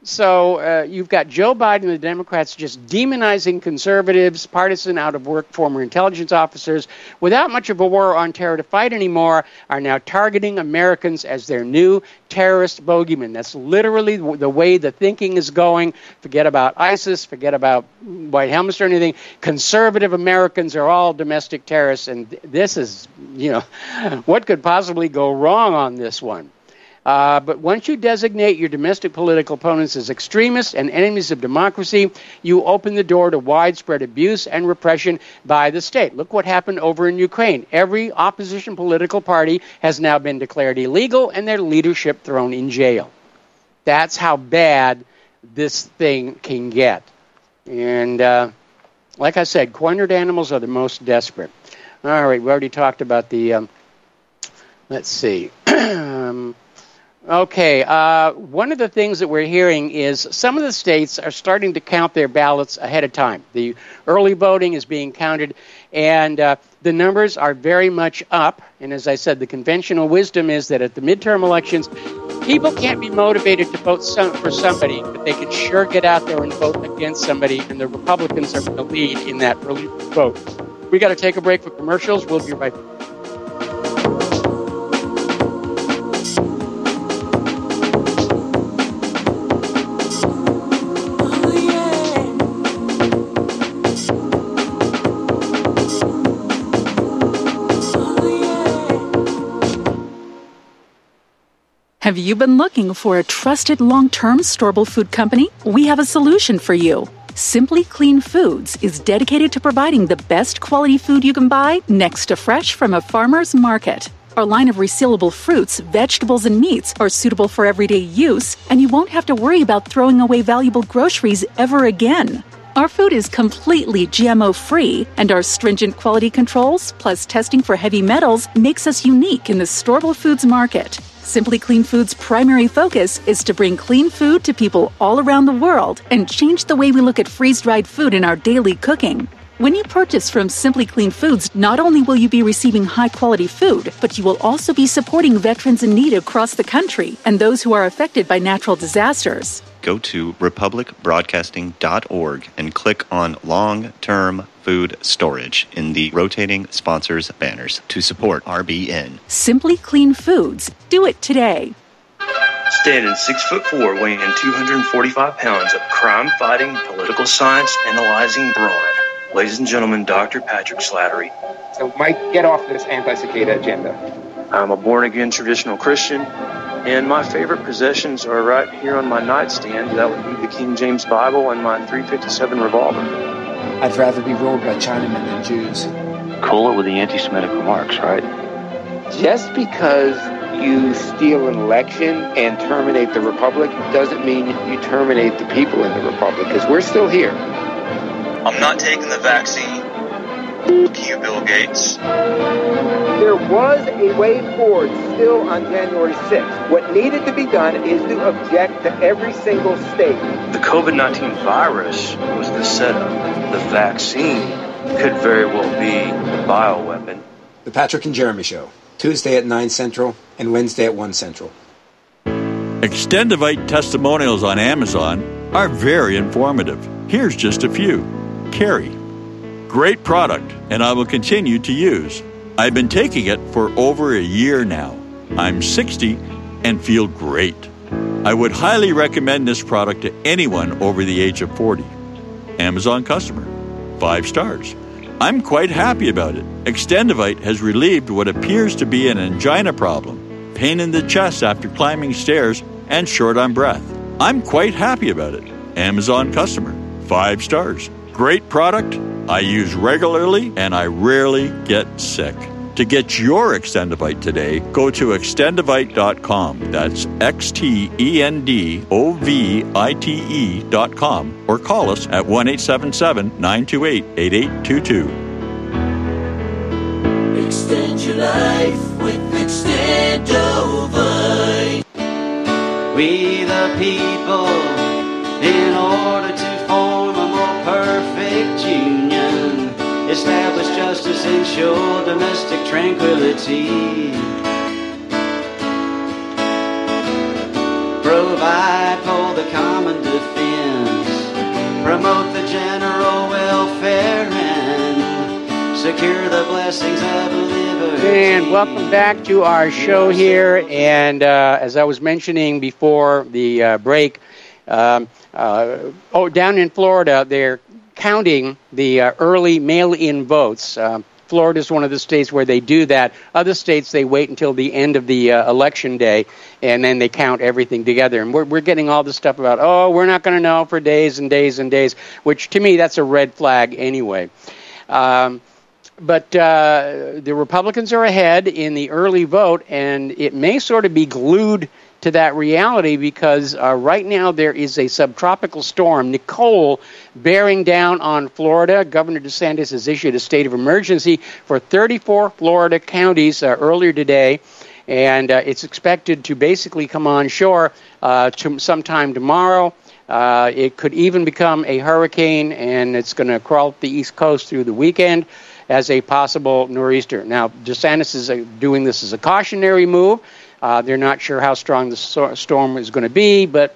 S2: So you've got Joe Biden and the Democrats just demonizing conservatives, partisan, out-of-work former intelligence officers, without much of a war on terror to fight anymore, are now targeting Americans as their new terrorist bogeyman. That's literally the way the thinking is going. Forget about ISIS, forget about white helmets or anything. Conservative Americans are all domestic terrorists, and this is, what could possibly go wrong on this one? But once you designate your domestic political opponents as extremists and enemies of democracy, you open the door to widespread abuse and repression by the state. Look what happened over in Ukraine. Every opposition political party has now been declared illegal and their leadership thrown in jail. That's how bad this thing can get. And like I said, cornered animals are the most desperate. All right, we already talked about the, let's see. Okay, one of the things that we're hearing is some of the states are starting to count their ballots ahead of time. The early voting is being counted, and the numbers are very much up. And as I said, the conventional wisdom is that at the midterm elections, people can't be motivated to vote for somebody, but they can sure get out there and vote against somebody, and the Republicans are going to lead in that early vote. We got to take a break for commercials. We'll be right back.
S14: Have you been looking for a trusted long-term storable food company? We have a solution for you. Simply Clean Foods is dedicated to providing the best quality food you can buy next to fresh from a farmer's market. Our line of resealable fruits, vegetables, and meats are suitable for everyday use, and you won't have to worry about throwing away valuable groceries ever again. Our food is completely GMO-free, and our stringent quality controls, plus testing for heavy metals, makes us unique in the storable foods market. Simply Clean Foods' primary focus is to bring clean food to people all around the world and change the way we look at freeze-dried food in our daily cooking. When you purchase from Simply Clean Foods, not only will you be receiving high-quality food, but you will also be supporting veterans in need across the country and those who are affected by natural disasters.
S4: Go to republicbroadcasting.org and click on long-term food storage in the rotating sponsors banners to support RBN.
S14: Simply Clean Foods. Do it today.
S15: Standing 6'4", weighing in 245 pounds of crime-fighting, political science analyzing brawn. Ladies and gentlemen, Dr. Patrick Slattery.
S16: So, Mike, get off this anti-cicada agenda.
S15: I'm a born-again traditional Christian, and my favorite possessions are right here on my nightstand. That would be the King James Bible and my .357 revolver.
S16: I'd rather be ruled by Chinamen than Jews.
S15: Cool it with the anti-Semitic remarks, right?
S16: Just because you steal an election and terminate the Republic doesn't mean you terminate the people in the Republic, because we're still here.
S15: I'm not taking the vaccine. Fuck you, Bill Gates.
S16: There was a way forward still on January 6th. What needed to be done is to object to every single state.
S15: The COVID-19 virus was the setup. The vaccine could very well be the bioweapon.
S16: The Patrick and Jeremy Show, Tuesday at 9 Central and Wednesday at 1 Central.
S17: Extendivite testimonials on Amazon are very informative. Here's just a few. Carrie. Great product, and I will continue to use. I've been taking it for over a year now. I'm 60 and feel great. I would highly recommend this product to anyone over the age of 40. Amazon customer. 5 stars. I'm quite happy about it. Extendivite has relieved what appears to be an angina problem, pain in the chest after climbing stairs, and short on breath. I'm quite happy about it. Amazon customer. 5 stars. Great product. I use regularly, and I rarely get sick. To get your Extendivite today, go to extendivite.com. That's XTENDOVITE.com, or call us at 1-877-928-8822.
S13: Extend your life with Extendovite.
S18: We the people, in order to form a more perfect union, establish justice, ensure domestic tranquility, provide for the the common defense, promote the general welfare, and secure the blessings of liberty.
S2: And welcome back to our show here. And as I was mentioning before the break, down in Florida, they're counting the early mail-in votes. Florida is one of the states where they do that. Other states, they wait until the end of the election day, and then they count everything together. And we're getting all this stuff about, we're not going to know for days and days and days, which to me, that's a red flag anyway. But the Republicans are ahead in the early vote, and it may sort of be glued to that reality because right now there is a subtropical storm, Nicole, bearing down on Florida. Governor DeSantis has issued a state of emergency for 34 Florida counties earlier today, and it's expected to basically come on shore sometime tomorrow. It could even become a hurricane, and it's going to crawl up the East Coast through the weekend as a possible nor'easter. Now, DeSantis is doing this as a cautionary move. They're not sure how strong the storm is going to be, but,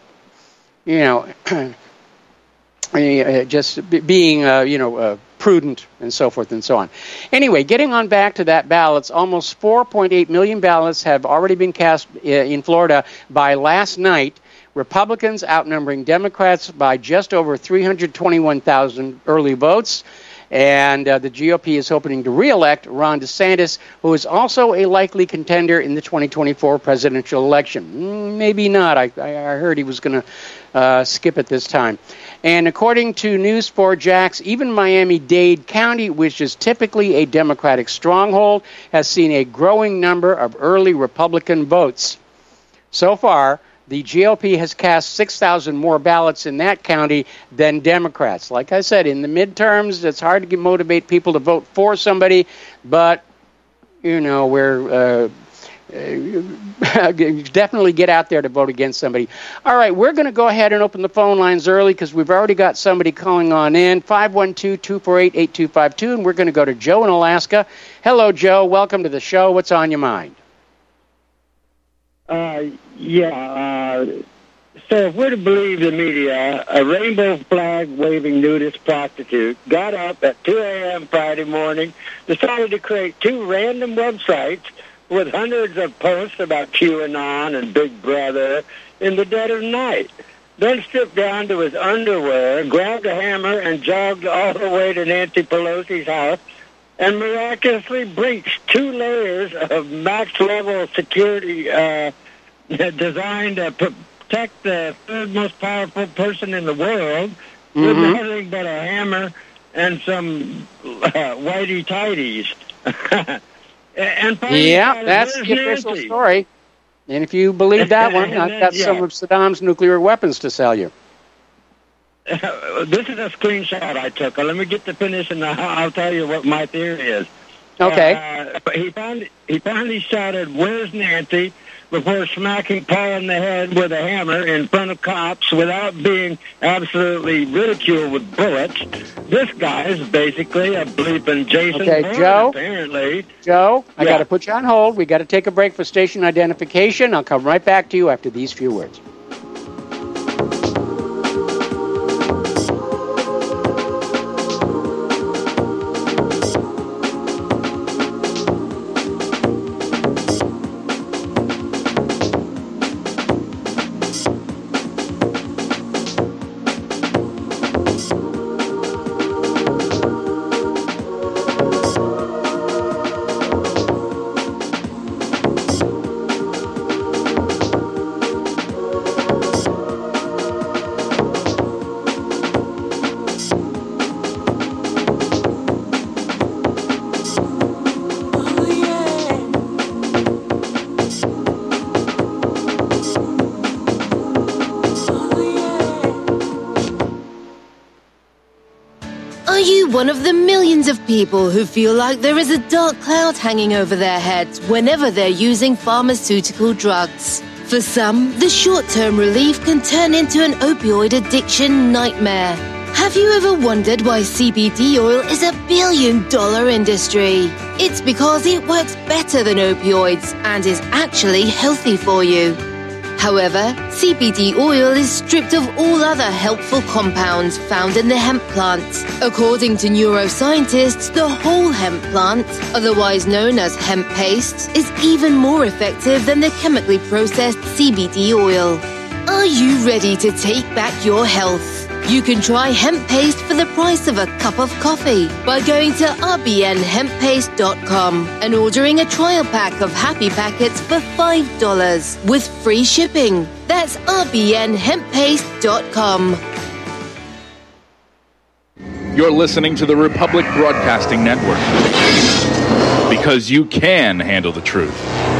S2: just being, prudent and so forth and so on. Anyway, getting on back to that ballots, almost 4.8 million ballots have already been cast in Florida by last night. Republicans outnumbering Democrats by just over 321,000 early votes. And the GOP is hoping to re-elect Ron DeSantis, who is also a likely contender in the 2024 presidential election. Maybe not. I heard he was going to skip it this time. And according to News4Jax, even Miami-Dade County, which is typically a Democratic stronghold, has seen a growing number of early Republican votes. So far, the GOP has cast 6,000 more ballots in that county than Democrats. Like I said, in the midterms, it's hard to motivate people to vote for somebody, but, we're definitely get out there to vote against somebody. All right, we're going to go ahead and open the phone lines early because we've already got somebody calling on in, 512-248-8252, and we're going to go to Joe in Alaska. Hello, Joe. Welcome to the show. What's on your mind?
S19: So if we're to believe the media, a rainbow flag-waving nudist prostitute got up at 2 a.m. Friday morning, decided to create 2 random websites with hundreds of posts about QAnon and Big Brother in the dead of night. Then stripped down to his underwear, grabbed a hammer, and jogged all the way to Nancy Pelosi's house and miraculously breached 2 layers of max-level security designed to protect the third most powerful person in the world with nothing but a hammer and some whitey-tighties. And
S2: that's the official story. And if you believe that one, I've got some of Saddam's nuclear weapons to sell you.
S19: This is a screenshot I took. Let me get to finish, and I'll tell you what my theory is.
S2: Okay.
S19: He finally shouted, "Where's Nancy?" before smacking Paul in the head with a hammer in front of cops without being absolutely ridiculed with bullets. This guy is basically a bleeping Jason Bourne,
S2: Joe,
S19: apparently.
S2: Joe, I got to put you on hold. We got to take a break for station identification. I'll come right back to you after these few words.
S20: One of the millions of people who feel like there is a dark cloud hanging over their heads whenever they're using pharmaceutical drugs. For some, the short-term relief can turn into an opioid addiction nightmare. Have you ever wondered why CBD oil is a billion-dollar industry? It's because it works better than opioids and is actually healthy for you. However, CBD oil is stripped of all other helpful compounds found in the hemp plant. According to neuroscientists, the whole hemp plant, otherwise known as hemp paste, is even more effective than the chemically processed CBD oil. Are you ready to take back your health? You can try hemp paste for the price of a cup of coffee by going to rbnhemppaste.com and ordering a trial pack of Happy Packets for $5 with free shipping. That's rbnhemppaste.com.
S21: You're listening to the Republic Broadcasting Network, because you can handle the truth.